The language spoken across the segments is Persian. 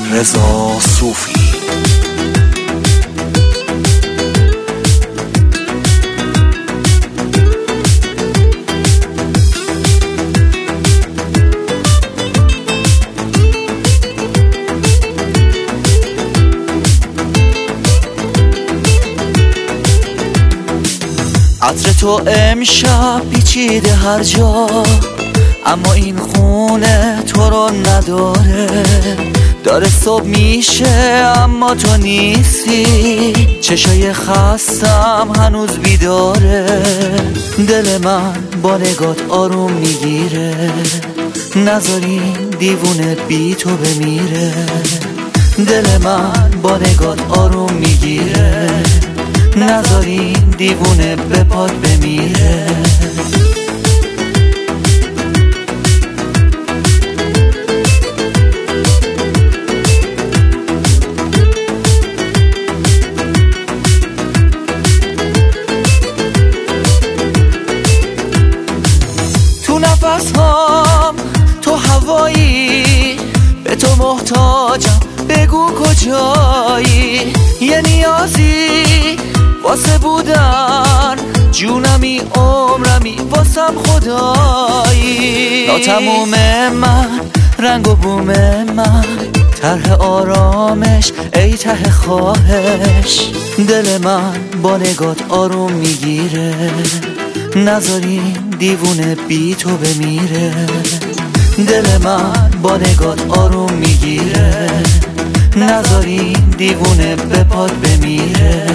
رضا صوفی. عطر تو امشب پیچیده هر جا، اما این خونه تو رو نداره. داره صبح میشه اما تو نیستی، چشای خستم هنوز بیداره. دل من با نگات آروم میگیره، نذاری دیوونه بی تو بمیره. دل من با نگات آروم میگیره، نذاری دیوونه به پات بمیره. تو نفس هام تو هوایی، به تو محتاجم بگو کجایی. یه نیازی واسه بودن، جونمی عمرمی واسم خدایی. ناتموم من رنگ و بوم من، طرح آرامش ای ته خواهش. دل من با نگات آروم میگیره، نذاری دیوونه بی تو بمیره. دل من با نگات آروم میگیره، نذاری دیوونه به پات بمیره.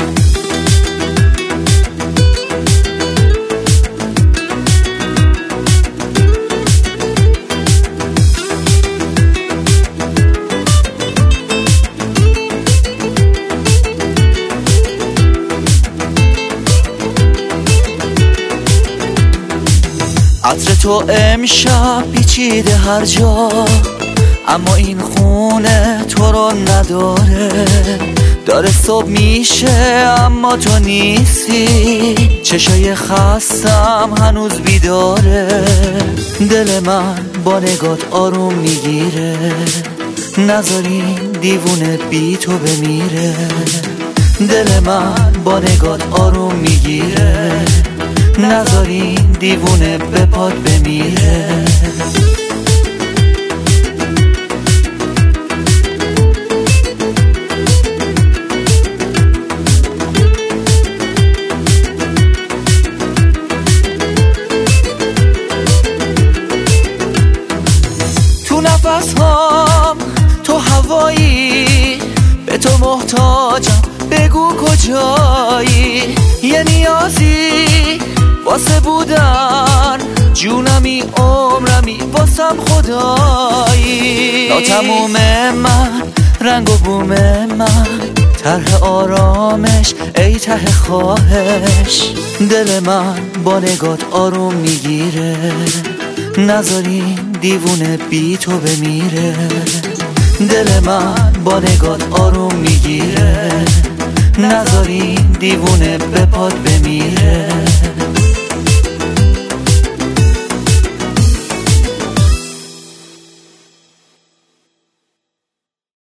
عطر تو امشب پیچیده هر جا، اما این خونه تو رو نداره. داره صبح میشه اما تو نیستی، چشای خستم هنوز بیداره. دل من با نگات آروم میگیره، نذاری دیوونه بی تو بمیره. دل من با نگات آروم میگیره، نذاری دیوونه به پات بمیره. تو نفس هام تو هوایی، به تو محتاجم بگو کجایی. یه نیازی واسه بودن، جونمی عمرمی واسم خدایی. ناتموم من رنگ و بوم من، طرح آرامش ای ته خواهش. دل من با نگات آروم میگیره، نذاری دیوونه بی تو بمیره. دل من با نگات آروم میگیره، نذاری دیوونه به پات بمیره.